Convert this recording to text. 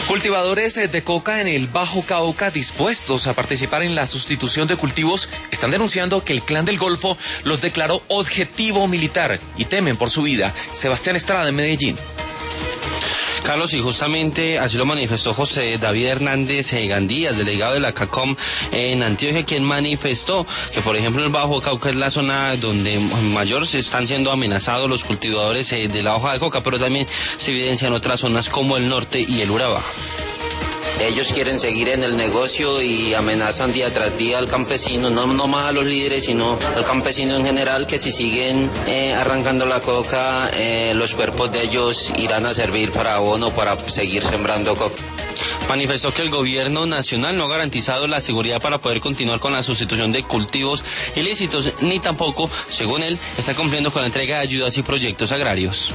Cultivadores de coca en el Bajo Cauca dispuestos a participar en la sustitución de cultivos están denunciando que el Clan del Golfo los declaró objetivo militar y temen por su vida. Sebastián Estrada en Medellín. Carlos, y justamente así lo manifestó José David Hernández Gandías, delegado de la CACOM en Antioquia, quien manifestó que, por ejemplo, el Bajo Cauca es la zona donde mayor se están siendo amenazados los cultivadores de la hoja de coca, pero también se evidencia en otras zonas como el norte y el Urabá. Ellos quieren seguir en el negocio y amenazan día tras día al campesino, no más a los líderes, sino al campesino en general, que si siguen arrancando la coca, los cuerpos de ellos irán a servir para abono, para seguir sembrando coca. Manifestó que el gobierno nacional no ha garantizado la seguridad para poder continuar con la sustitución de cultivos ilícitos, ni tampoco, según él, está cumpliendo con la entrega de ayudas y proyectos agrarios.